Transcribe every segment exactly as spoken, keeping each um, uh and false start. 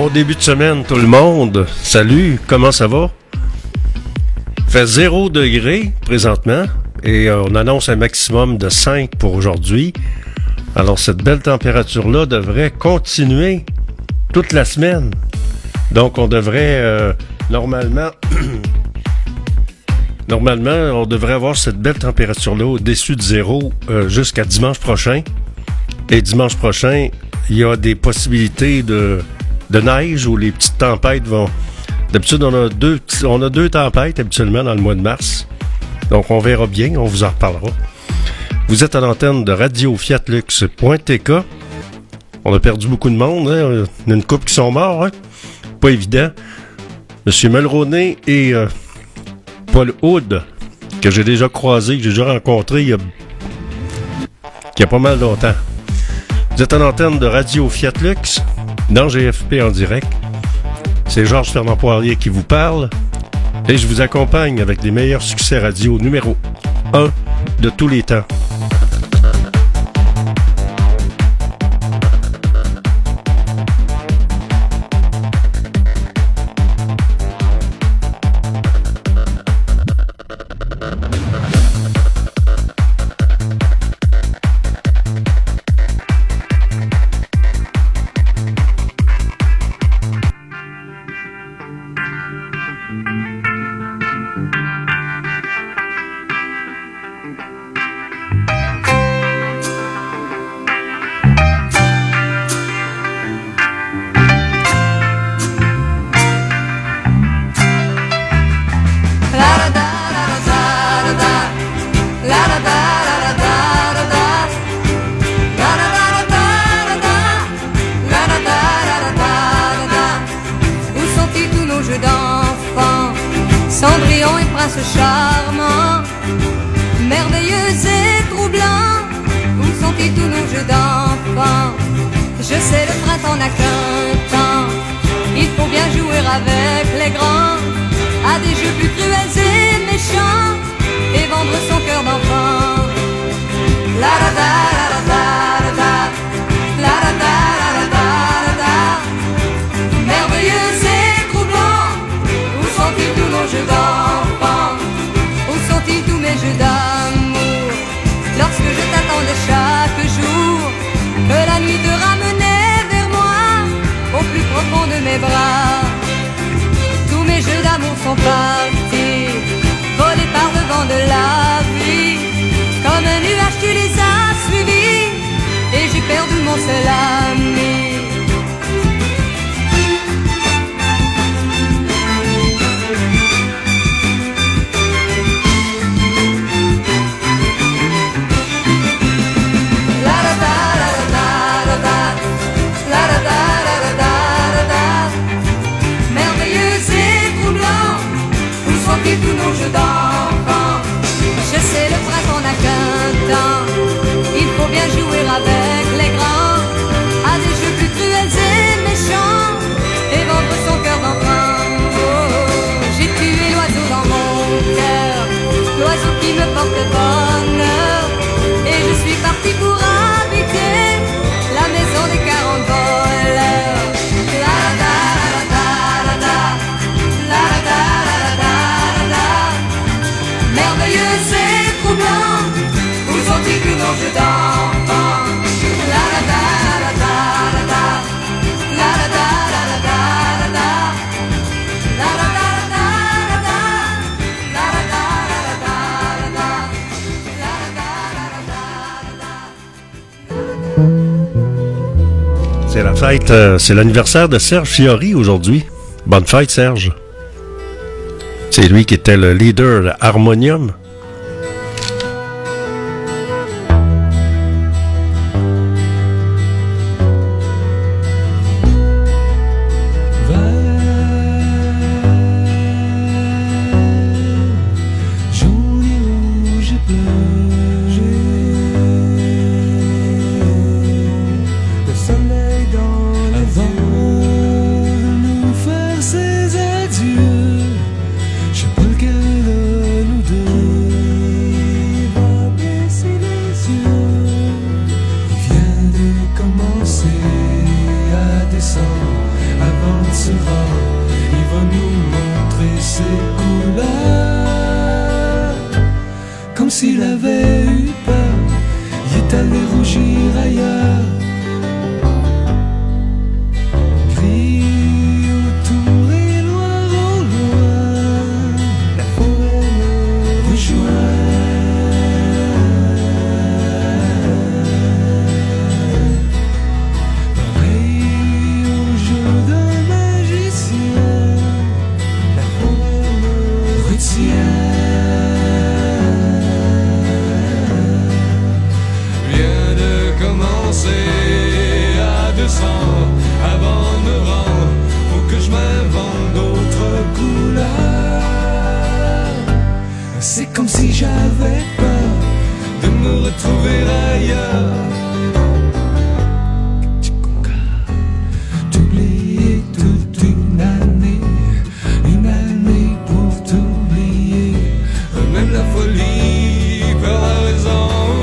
Bon début de semaine tout le monde. Salut, comment ça va? Il fait zéro degré présentement et on annonce un maximum de cinq pour aujourd'hui. Alors cette belle température-là devrait continuer toute la semaine. Donc on devrait euh, normalement... Normalement, on devrait avoir cette belle température-là au-dessus de zéro euh, jusqu'à dimanche prochain. Et dimanche prochain, il y a des possibilités de, de neige où les petites tempêtes vont... D'habitude, on a deux, on a deux tempêtes habituellement dans le mois de mars. Donc, on verra bien, on vous en reparlera. Vous êtes à l'antenne de radio fiat lux point t k. On a perdu beaucoup de monde, hein? Il y a une couple qui sont morts, hein? Pas évident. Monsieur Mulroney et... Euh, Paul Hood, que j'ai déjà croisé, que j'ai déjà rencontré il y a, il y a pas mal longtemps. Vous êtes à l'antenne de Radio Fiat Lux, dans G F P en direct. C'est Georges Fernand Poirier qui vous parle. Et je vous accompagne avec les meilleurs succès radio numéro un de tous les temps. C'est la fête, euh, c'est l'anniversaire de Serge Fiori aujourd'hui. Bonne fête, Serge. C'est lui qui était le leader de Harmonium. Commencer à descendre. avancera, il va nous montrer ses couleurs. Comme s'il avait eu peur, il est allé rougir ailleurs. Gris autour et noir au loin, la forêt me rejoint. Avant de me rendre, faut que je m'invente d'autres couleurs. C'est comme si j'avais peur de me retrouver ailleurs. T'oublier toute une année, une année pour t'oublier. Même la folie perd la raison.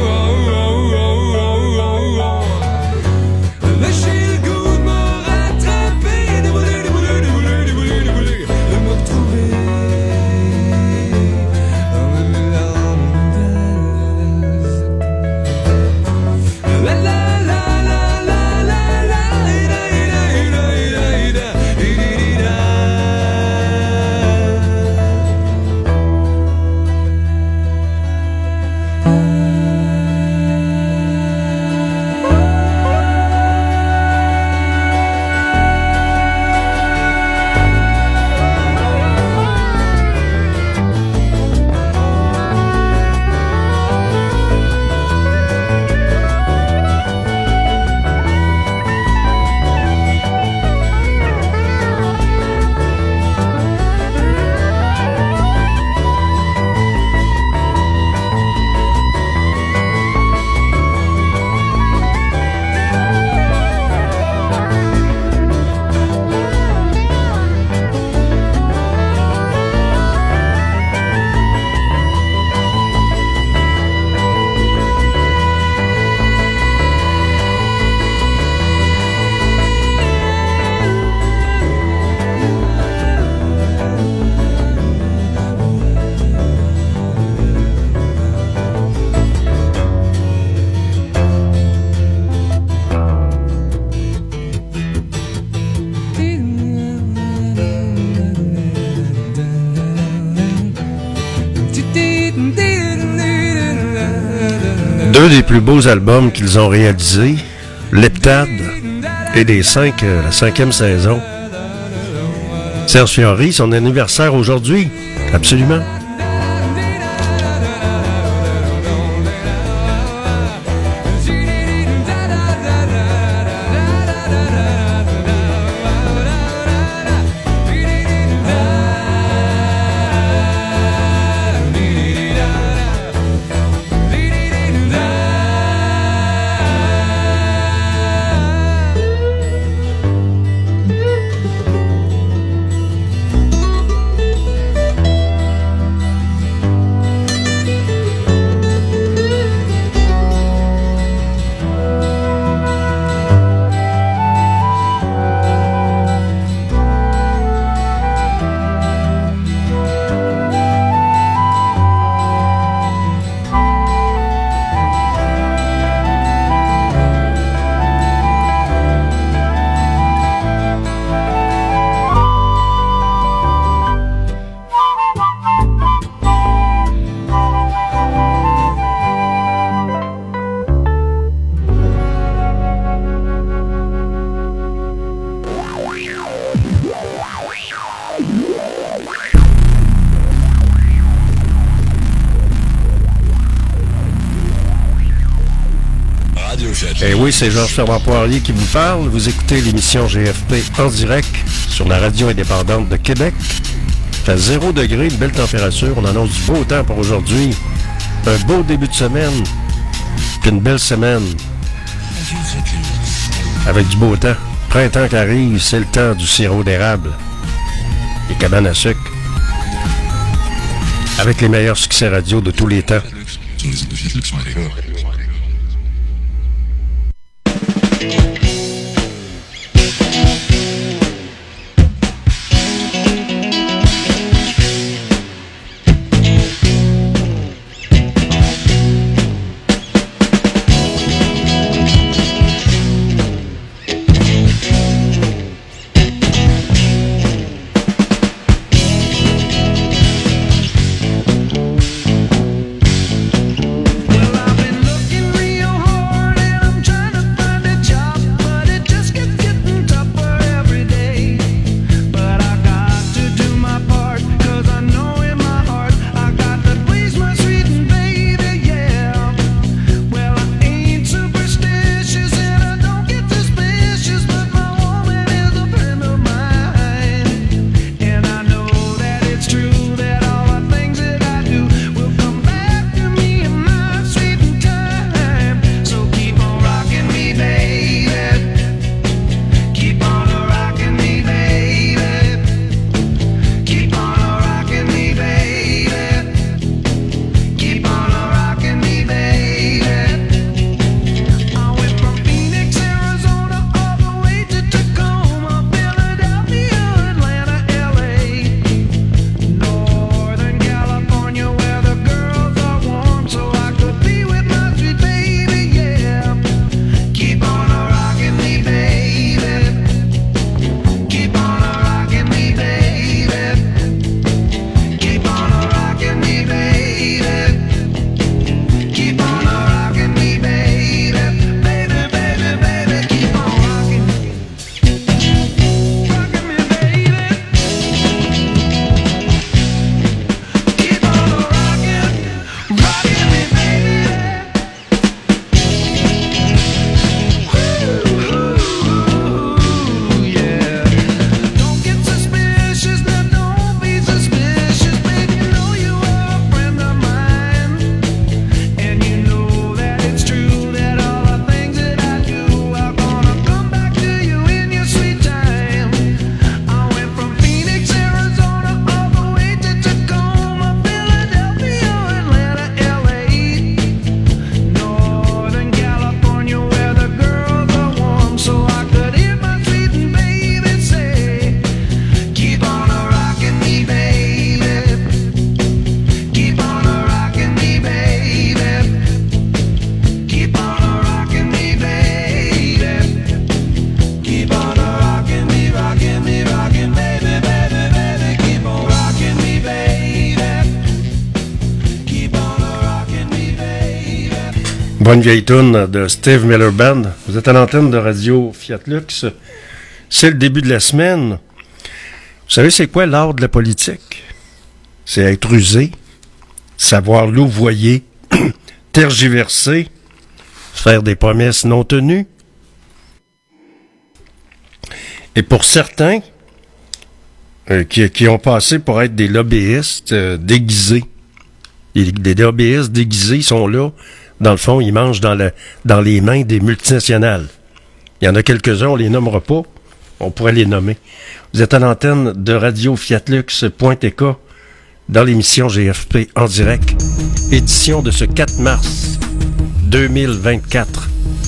Deux des plus beaux albums qu'ils ont réalisés, Leptade et des cinq, euh, la cinquième saison. Serge Fiori, son anniversaire aujourd'hui, absolument. Et oui, c'est Georges Fermant-Poirier qui vous parle. Vous écoutez l'émission G F P en direct sur la radio indépendante de Québec. Il fait zéro degré, une belle température. On annonce du beau temps pour aujourd'hui. Un beau début de semaine, puis une belle semaine. Avec du beau temps. Printemps qui arrive, c'est le temps du sirop d'érable. Les cabanes à sucre. Avec les meilleurs succès radio de tous les temps. Bonne vieille toune de Steve Miller Band. Vous êtes à l'antenne de Radio Fiat Lux. C'est le début de la semaine. Vous savez, c'est quoi l'art de la politique? C'est être usé, savoir louvoyer, tergiverser, faire des promesses non tenues. Et pour certains euh, qui, qui ont passé pour être des lobbyistes euh, déguisés, des, des lobbyistes déguisés, ils sont là. Dans le fond, ils mangent dans, le, dans les mains des multinationales. Il y en a quelques-uns, on les nommera pas. On pourrait les nommer. Vous êtes à l'antenne de Radio Fiat Lux point T K dans l'émission G F P en direct. Édition de ce quatre mars deux mille vingt-quatre.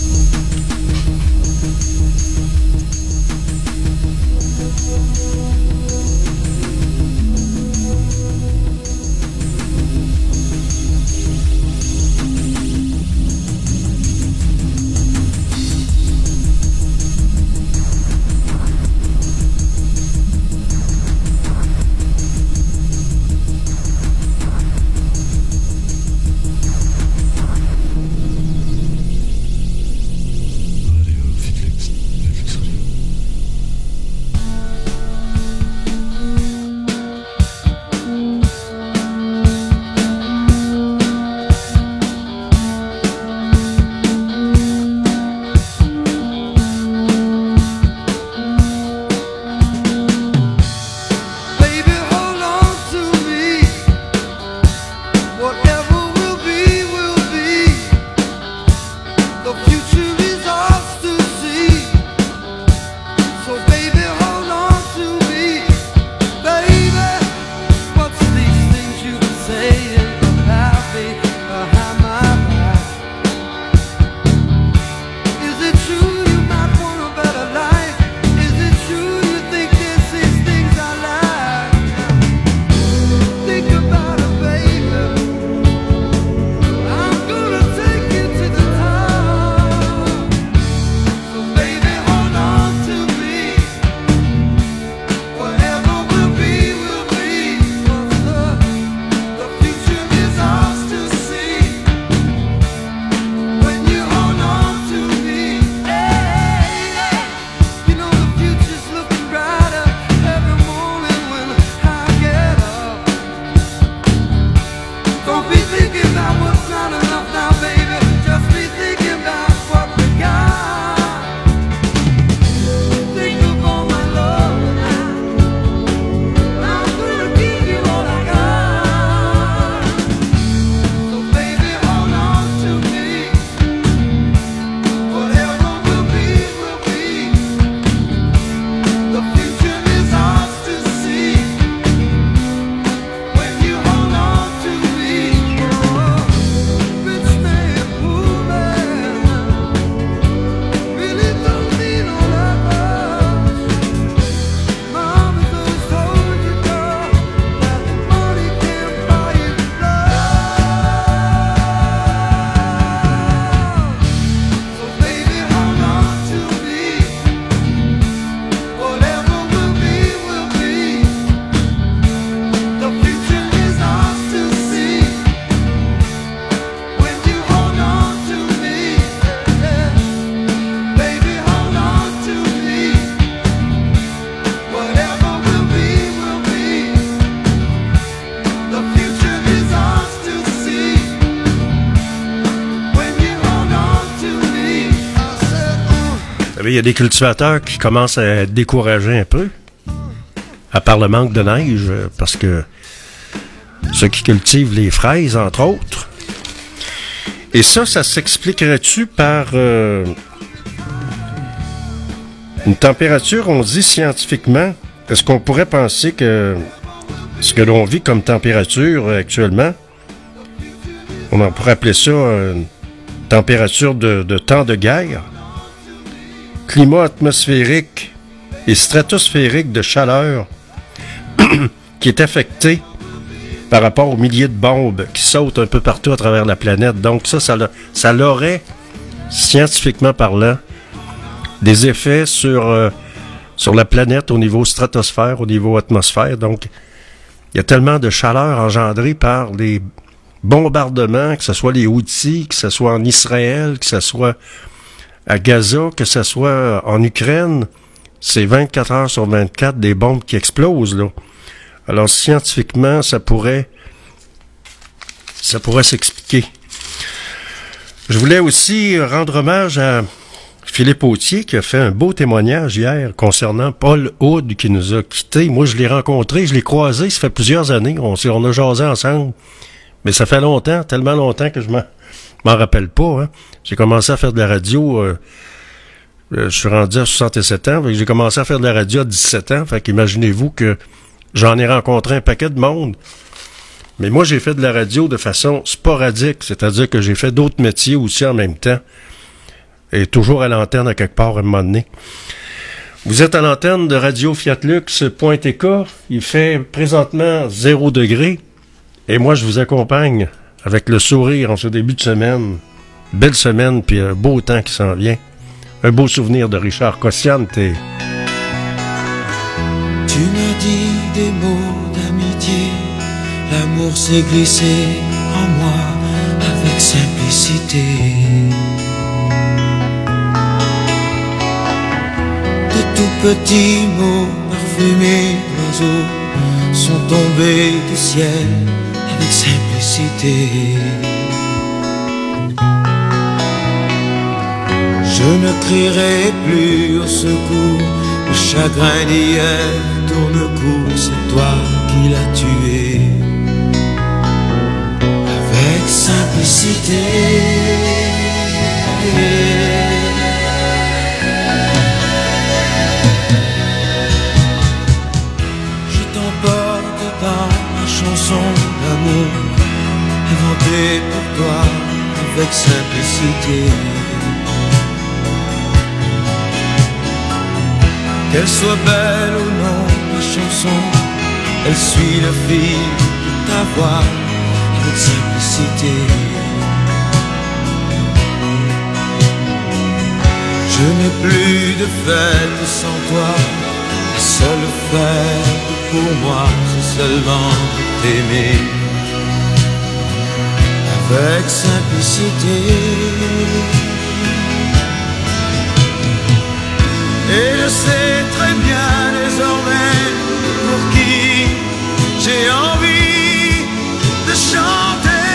Il y a des cultivateurs qui commencent à être découragés un peu, à part le manque de neige, parce que ceux qui cultivent les fraises, entre autres. Et ça, ça s'expliquerait-tu par euh, une température, on dit scientifiquement, est-ce qu'on pourrait penser que ce que l'on vit comme température actuellement, on en pourrait appeler ça une température de, de temps de guerre? Climat atmosphérique et stratosphérique de chaleur qui est affecté par rapport aux milliers de bombes qui sautent un peu partout à travers la planète. Donc ça, ça, ça l'aurait, scientifiquement parlant, des effets sur, euh, sur la planète au niveau stratosphère, au niveau atmosphère. Donc, il y a tellement de chaleur engendrée par les, bombardements, que ce soit les Houthis, que ce soit en Israël, que ce soit à Gaza, que ce soit en Ukraine, c'est vingt-quatre heures sur vingt-quatre des bombes qui explosent, là. Alors, scientifiquement, ça pourrait, ça pourrait s'expliquer. Je voulais aussi rendre hommage à Philippe Authier, qui a fait un beau témoignage hier concernant Paul Hood, qui nous a quittés. Moi, je l'ai rencontré, je l'ai croisé, ça fait plusieurs années. On, s'est, on a jasé ensemble. Mais ça fait longtemps, tellement longtemps que je m'en, m'en rappelle pas. Hein. J'ai commencé à faire de la radio, euh, euh, je suis rendu à soixante-sept ans, j'ai commencé à faire de la radio à dix-sept ans. Fait qu'imaginez-vous que j'en ai rencontré un paquet de monde. Mais moi, j'ai fait de la radio de façon sporadique, c'est-à-dire que j'ai fait d'autres métiers aussi en même temps. Et toujours à l'antenne à quelque part à un moment donné. Vous êtes à l'antenne de radio fiat lux point t k. Il fait présentement zéro degré. Et moi, je vous accompagne avec le sourire en ce début de semaine. Belle semaine, puis un beau temps qui s'en vient. Un beau souvenir de Richard Cossiante. Tu m'as dit des mots d'amitié. L'amour s'est glissé en moi avec simplicité. De tout petits mots parfumés d'oiseaux sont tombés du ciel avec simplicité. Je ne crierai plus au secours, le chagrin d'hier tourne court, c'est toi qui l'as tué. Avec simplicité. Je t'emporte dans ma chanson d'amour, inventée pour toi avec simplicité. Qu'elle soit belle ou non, ma chanson, elle suit le fil de ta voix avec simplicité. Je n'ai plus de fête sans toi, la seule fête pour moi, c'est seulement de t'aimer avec simplicité. Et je sais très bien désormais pour qui j'ai envie de chanter.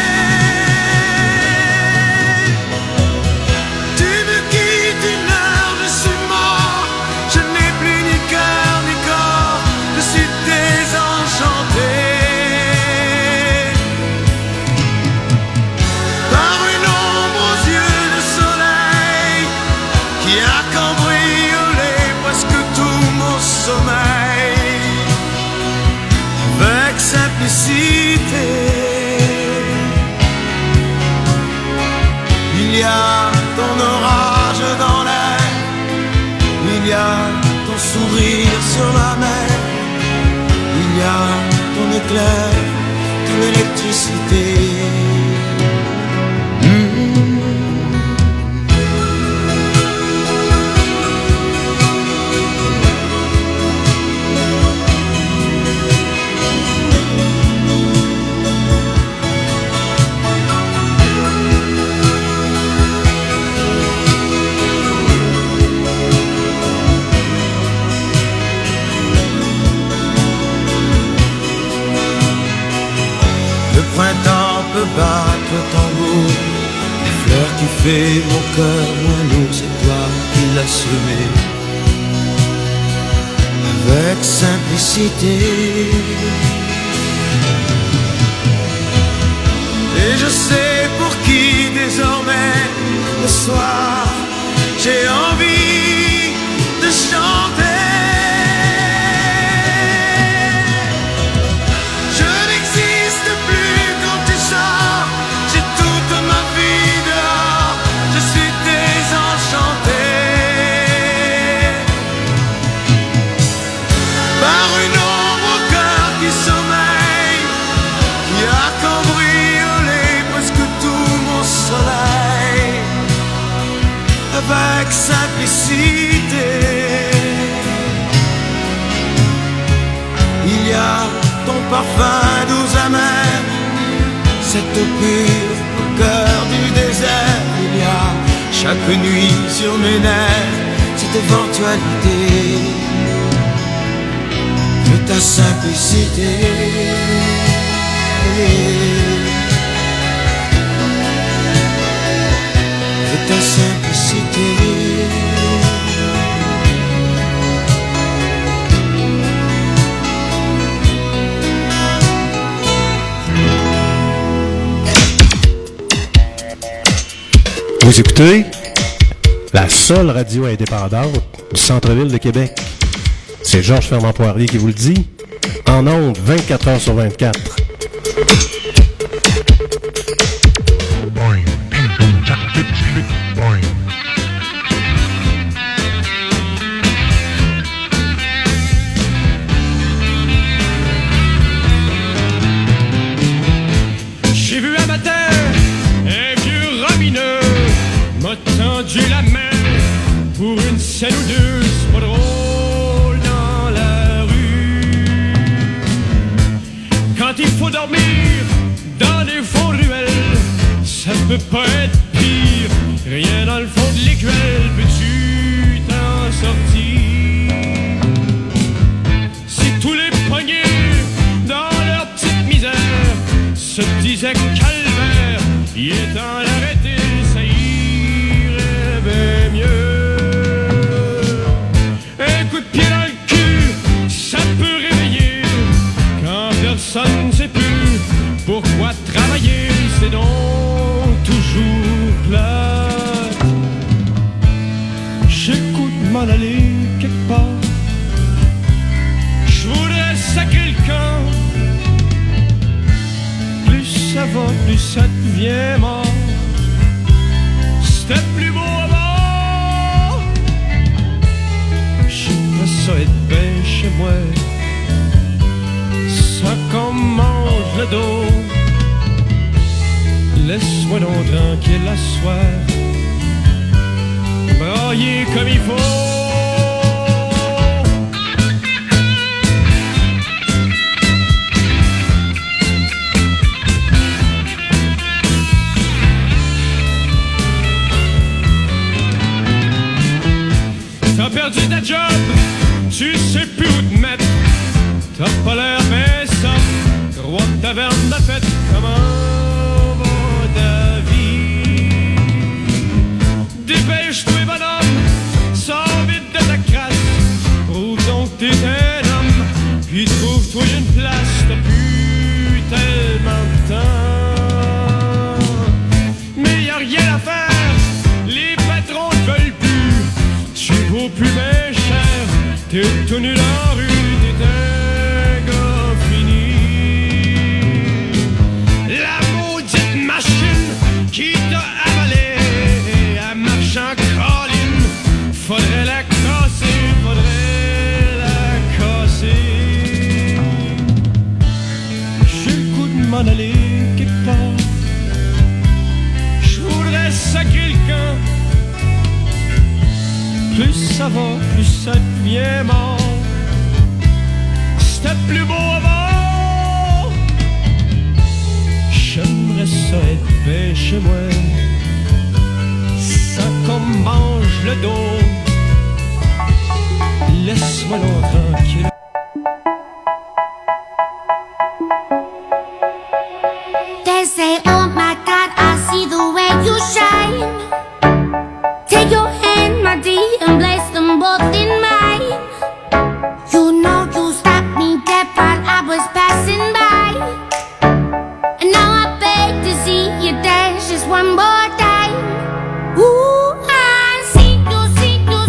Tu me quittes une heure, je suis mort. Je n'ai plus ni cœur ni corps, je suis désenchanté. Par une ombre aux yeux de soleil qui a cambriolé presque tout mon sommeil avec simplicité. Il y a ton orage dans l'air, il y a ton sourire sur ma mer, il y a ton éclair, ton électricité. Battre le tambour, la fleur qui fait mon cœur moins lourd, c'est toi qui l'as semé avec simplicité. Et je sais pour qui désormais le soir j'ai envie de chanter. Avec simplicité, il y a ton parfum doux amer, cette eau pure au cœur du désert. Il y a chaque nuit sur mes nerfs cette éventualité de ta simplicité. De ta simplicité. Vous écoutez la seule radio indépendante du centre-ville de Québec. C'est Georges Fernand Poirier qui vous le dit, en ondes vingt-quatre heures sur vingt-quatre. J'ai vu un matin un vieux robineux m'a tendu la main pour une scène ou deux, c'est pas drôle dans la rue. Quand il faut dormir dans des fonds de ruelles, ça peut pas être pire. Rien dans le fond de l'écuelle, peux-tu t'en sortir? Si tous les poignets dans leur petite misère se disaient calvaire, il est temps d'arrêter, ça irait bien mieux. Un coup de pied dans le cul, ça peut réveiller quand personne ne sait plus pourquoi travailler, c'est donc toujours plate. J'écoute m'en aller quelque part, je voudrais sacrer le camp. Plus ça va, plus ça devient mort. C'était plus beau avant. J'aimerais ça être bien chez moi, ça qu'on mange le dos. Laisse-moi donc tranquille la soir, brailler comme il faut. T'as perdu ta job, tu sais plus où te mettre. T'as pas l'air bien soft, roi de taverne de fête. Comment va ta vie? Dépêche-toi bonhomme, sors vite de ta crasse. Prouve donc que t'es un homme, puis trouve-toi une place. T'as plus tellement de temps, mais y'a rien à faire, les patrons ne veulent plus. Tu vaux plus bien cher, t'es tout nu dans la rue, t'es un gars fini. La maudite machine qui t'a avalé, elle marche en colline, faudrait la casser, faudrait la casser. J'ai le goût de m'en aller quelque part, je voudrais sacrer le camp. Plus ça va, plus ça devient mort. C'était plus beau avant. J'aimerais ça être bien chez moi, ça qu'on mange le dos. Laisse-moi donc tranquille. They say, oh my God, I see the way you shine. Take your hand, my dear, and place them both in mine. You know you stopped me dead while I was passing by, and now I beg to see you dance just one more time. Ooh, I see you, see you,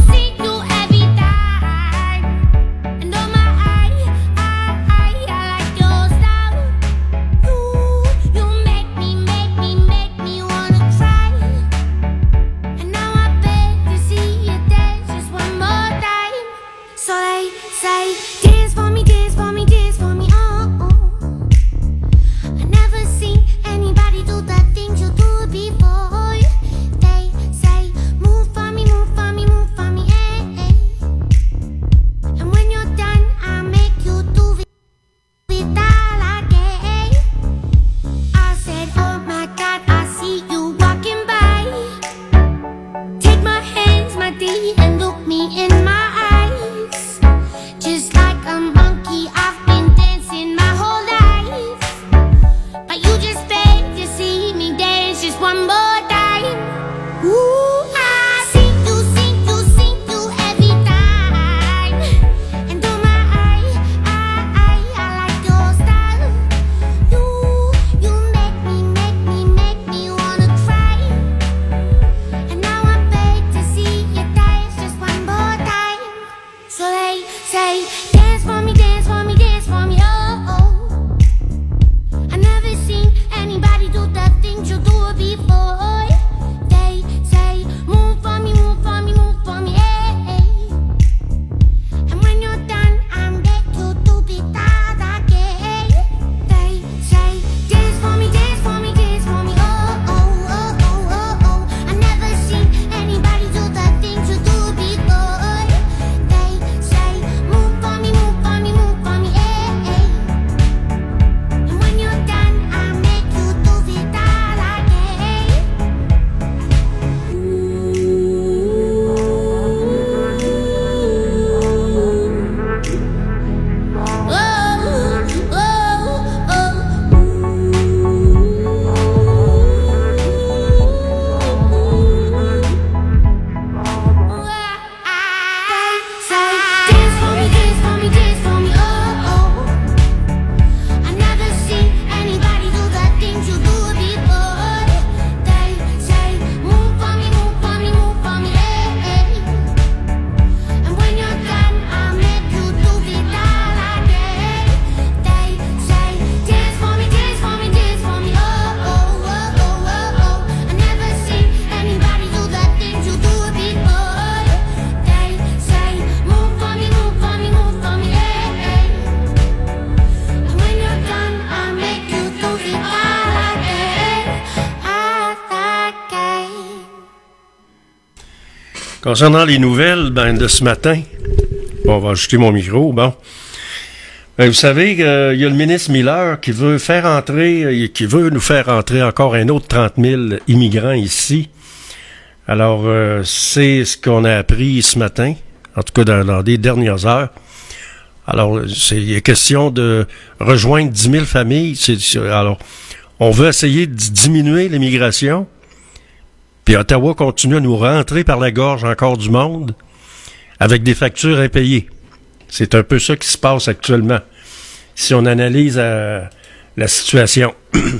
Concernant les nouvelles ben, de ce matin, bon, on va ajouter mon micro, bon. Ben, vous savez qu'il euh, y a le ministre Miller qui veut faire entrer, euh, qui veut nous faire entrer encore un autre trente mille immigrants ici. Alors, euh, c'est ce qu'on a appris ce matin, en tout cas dans, dans les dernières heures. Alors, c'est, il est question de rejoindre dix mille familles. C'est, c'est, alors, on veut essayer de diminuer l'immigration. Puis Ottawa continue à nous rentrer par la gorge encore du monde avec des factures impayées. C'est un peu ça qui se passe actuellement, si on analyse euh, la situation.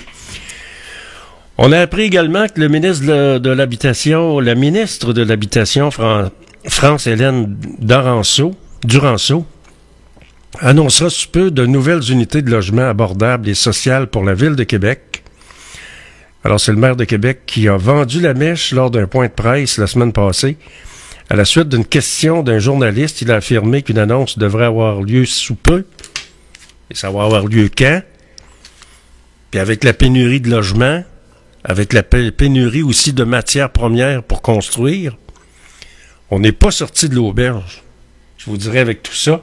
On a appris également que le ministre de, de l'Habitation, la ministre de l'Habitation, Fran, France-Hélène Duranceau, Duranceau, annoncera sous peu de nouvelles unités de logement abordables et sociales pour la Ville de Québec. Alors, c'est le maire de Québec qui a vendu la mèche lors d'un point de presse la semaine passée. À la suite d'une question d'un journaliste, il a affirmé qu'une annonce devrait avoir lieu sous peu. Et ça va avoir lieu quand? Puis avec la pénurie de logements, avec la pénurie aussi de matières premières pour construire, on n'est pas sorti de l'auberge. Je vous dirais avec tout ça.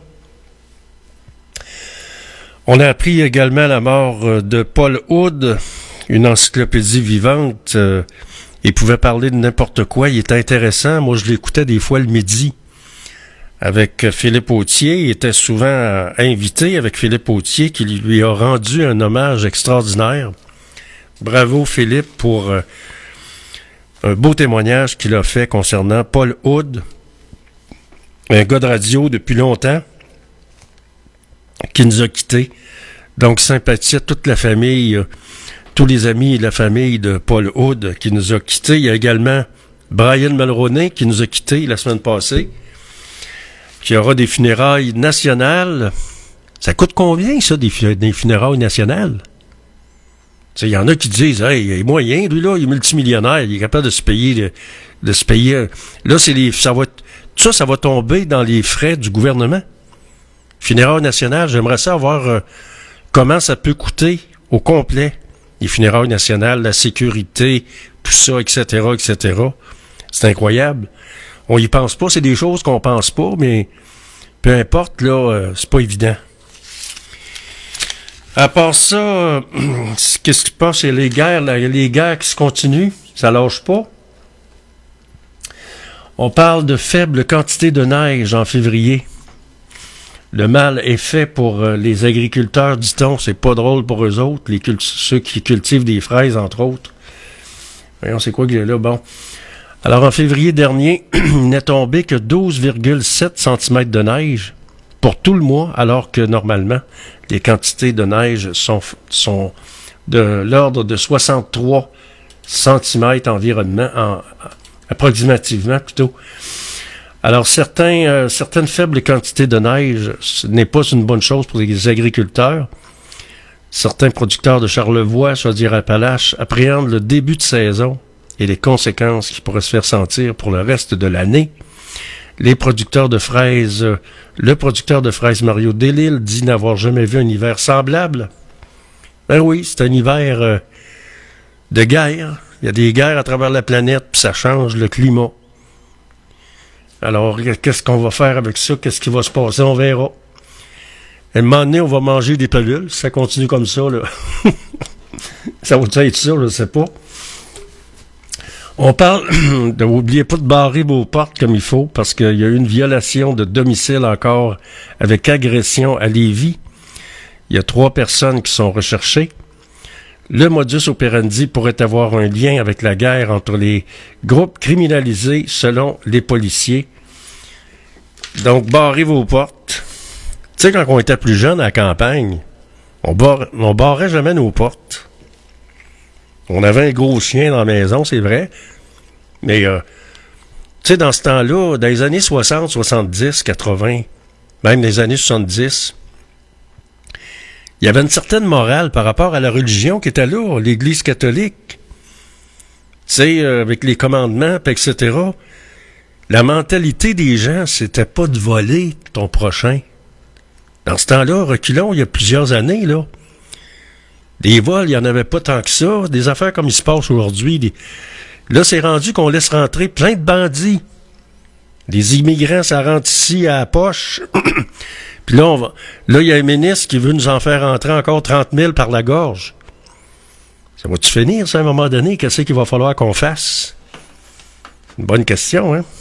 On a appris également la mort de Paul Oud, une encyclopédie vivante. Euh, il pouvait parler de n'importe quoi. Il était intéressant. Moi, je l'écoutais des fois le midi avec Philippe Authier. Il était souvent euh, invité avec Philippe Authier qui lui a rendu un hommage extraordinaire. Bravo Philippe pour euh, un beau témoignage qu'il a fait concernant Paul Oud, un gars de radio depuis longtemps, qui nous a quittés. Donc, sympathie à toute la famille, euh, tous les amis et la famille de Paul Oud qui nous a quittés. Il y a également Brian Mulroney qui nous a quittés la semaine passée, qui aura des funérailles nationales. Ça coûte combien, ça, des, des funérailles nationales? Il y en a qui disent, hey, il est moyen, lui, là, il est multimillionnaire, il est capable de se payer, de, de se payer. Là, c'est les, ça va, ça, ça va tomber dans les frais du gouvernement. Funérailles nationales, j'aimerais savoir euh, comment ça peut coûter au complet, les funérailles nationales, la sécurité, tout ça, et cetera, et cetera. C'est incroyable. On y pense pas, c'est des choses qu'on pense pas, mais peu importe, là, euh, c'est pas évident. À part ça, euh, qu'est-ce qui se passe? C'est les guerres, là, les guerres qui se continuent, ça lâche pas. On parle de faible quantité de neige en février. Le mal est fait pour euh, les agriculteurs, dit-on. C'est pas drôle pour eux autres, les cult- ceux qui cultivent des fraises, entre autres. Voyons, c'est quoi qu'il y a là? Bon. Alors, en février dernier, il n'est tombé que douze virgule sept centimètres de neige pour tout le mois, alors que normalement, les quantités de neige sont, sont de l'ordre de soixante-trois centimètres environnement, en, approximativement plutôt. Alors, certains, euh, certaines faibles quantités de neige, ce n'est pas une bonne chose pour les agriculteurs. Certains producteurs de Charlevoix, Chaudière-Appalaches, appréhendent le début de saison et les conséquences qui pourraient se faire sentir pour le reste de l'année. Les producteurs de fraises, euh, le producteur de fraises Mario Delisle dit n'avoir jamais vu un hiver semblable. Ben oui, c'est un hiver euh, de guerre. Il y a des guerres à travers la planète, puis ça change le climat. Alors, qu'est-ce qu'on va faire avec ça? Qu'est-ce qui va se passer? On verra. À un moment donné, on va manger des pelules. Si ça continue comme ça, là. Ça va être ça, je ne sais pas. On parle de n'oubliez pas de barrer vos portes comme il faut, parce qu'il y a eu une violation de domicile encore avec agression à Lévis. Il y a trois personnes qui sont recherchées. Le modus operandi pourrait avoir un lien avec la guerre entre les groupes criminalisés selon les policiers. Donc, barrez vos portes. Tu sais, quand on était plus jeune à la campagne, on, barre, on barrait jamais nos portes. On avait un gros chien dans la maison, c'est vrai. Mais, euh, tu sais, dans ce temps-là, dans les années soixante, soixante-dix, quatre-vingts, même les années soixante-dix, il y avait une certaine morale par rapport à la religion qui était là, l'Église catholique. Tu sais, euh, avec les commandements, et cetera. La mentalité des gens, c'était pas de voler ton prochain. Dans ce temps-là, reculons, il y a plusieurs années, là. Des vols, il n'y en avait pas tant que ça. Des affaires comme il se passe aujourd'hui. Des... Là, c'est rendu qu'on laisse rentrer plein de bandits. Les immigrants, ça rentre ici à la poche. Puis là, on va, là, il y a un ministre qui veut nous en faire entrer encore trente mille par la gorge. Ça va-tu finir, ça, à un moment donné? Qu'est-ce qu'il va falloir qu'on fasse? Une bonne question, hein?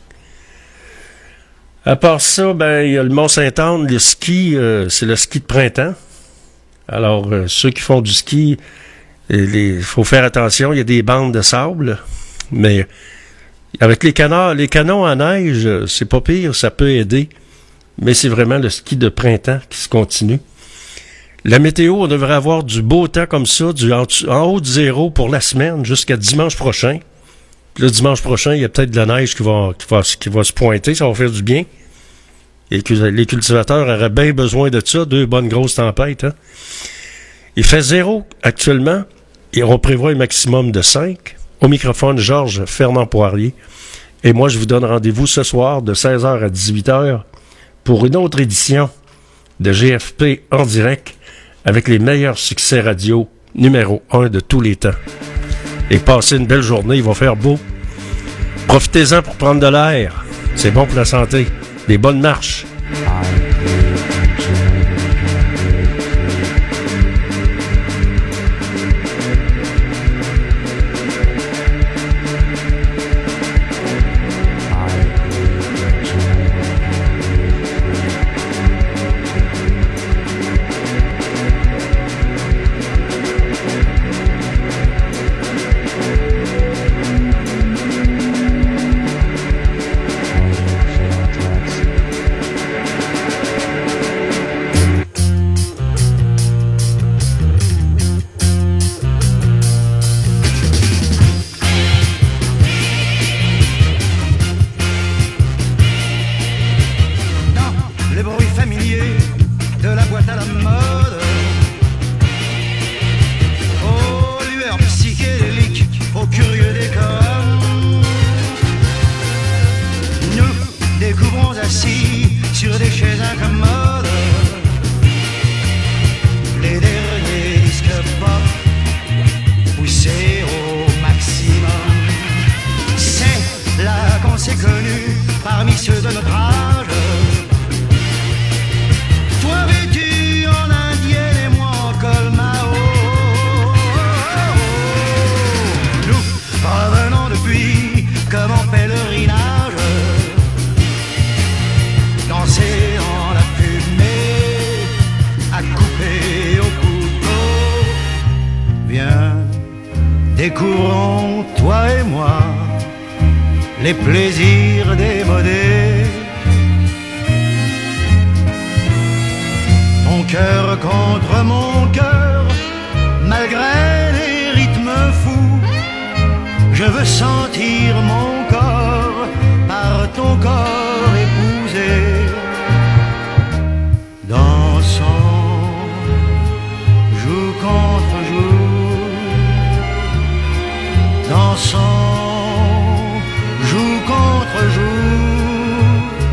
À part ça, ben, il y a le Mont-Saint-Anne, le ski, euh, c'est le ski de printemps. Alors, euh, ceux qui font du ski, il faut faire attention, il y a des bandes de sable, mais avec les canards, les canons à neige, c'est pas pire, ça peut aider, mais c'est vraiment le ski de printemps qui se continue. La météo, on devrait avoir du beau temps comme ça, du en, en haut de zéro pour la semaine jusqu'à dimanche prochain. Puis le dimanche prochain, il y a peut-être de la neige qui va, qui va, qui va se pointer, ça va faire du bien. Et les cultivateurs auraient bien besoin de ça, deux bonnes grosses tempêtes. Hein? Il fait zéro actuellement, et on prévoit un maximum de cinq. Au microphone, Georges Fernand Poirier. Et moi, je vous donne rendez-vous ce soir de seize heures à dix-huit heures pour une autre édition de G F P en direct avec les meilleurs succès radio numéro un de tous les temps. Et passez une belle journée, il va faire beau. Profitez-en pour prendre de l'air. C'est bon pour la santé. Des bonnes marches. Découvrons, toi et moi, les plaisirs démodés. Ton cœur contre mon cœur, malgré les rythmes fous, je veux sentir mon corps par ton corps épousé. Dansons, joue contre joue, dansons, joue contre joue.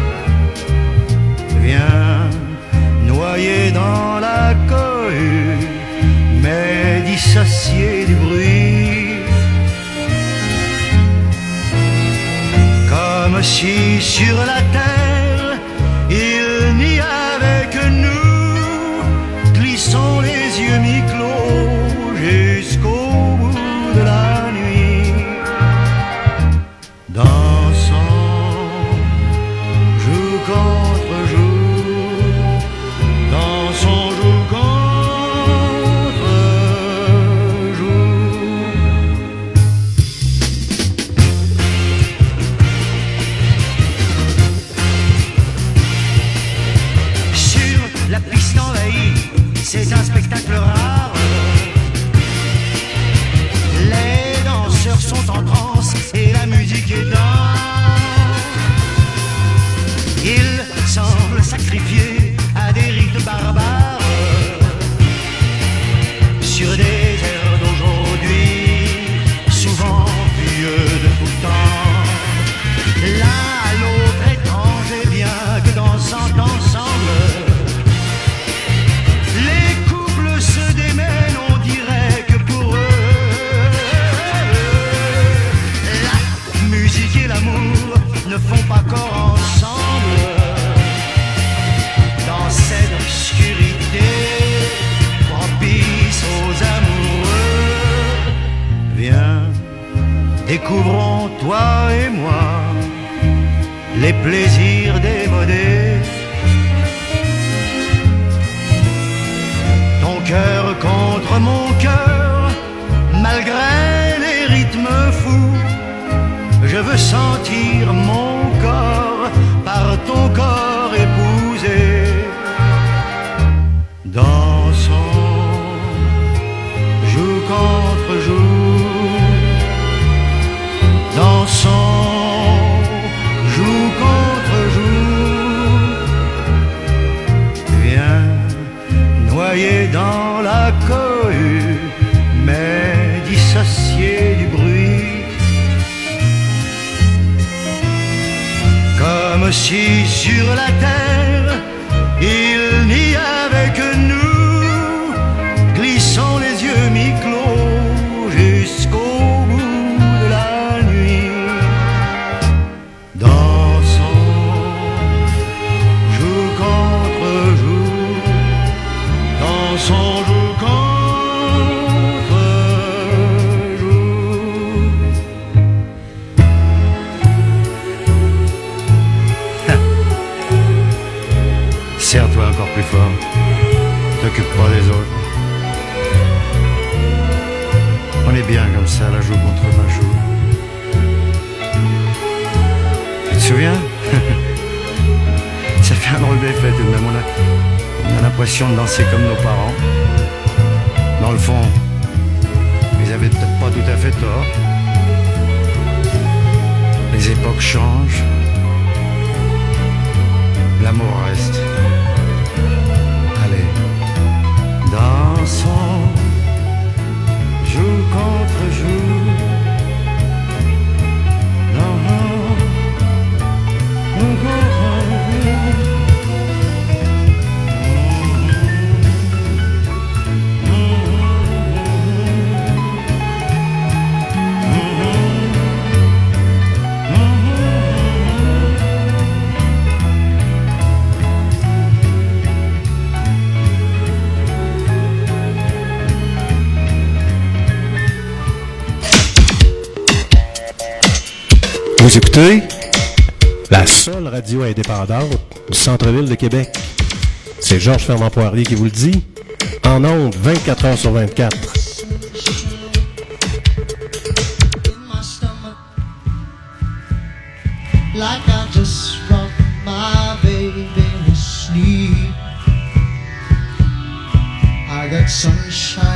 Viens noyer dans la cohue, mais dissocié du bruit. Comme si sur la terre il n'y avait que nous, glissons les yeux mi-clos jusqu'au bout de la nuit. Dansons, joue contre joue, dansons, joue contre joue. Sur la piste envahie, c'est un spectacle rare. Les danseurs sont en transe et la musique est dense. Ils semblent sacrifiés à des rites barbares sur des airs d'aujourd'hui, souvent vieux de tout temps. L'un à l'autre étrange et bien que dansant ensemble, les couples se démènent, on dirait que pour eux, la musique et l'amour ne font pas corps les plaisirs démodés. Ton cœur contre mon cœur, malgré les rythmes fous, je veux sentir mon corps par ton corps épousé. Dansons, joue contre joue, dansons, joue contre joue. Viens, noyé dans la cohue, mais dissocié du bruit, comme si sur la terre il n'y avait que nous, glissons les yeux mi-clos jusqu'au bout de la nuit. Dansons, joue contre joue, dansons, joue contre joue. Serre-toi encore plus fort, t'occupe pas des autres. On est bien comme ça, la joue contre ma joue. Tu te souviens? Ça fait un drôle d'effet tout de même. On a, on a l'impression de danser comme nos parents. Dans le fond, ils avaient peut-être pas tout à fait tort. Les époques changent, l'amour reste. Allez, dansons, joue contre joue. Non, non, contre joue. Vous écoutez la seule radio indépendante du centre-ville de Québec. C'est Georges Fernand Poirier qui vous le dit, en ondes vingt-quatre heures sur vingt-quatre. Like I just rocked my baby to sleep. I got sunshine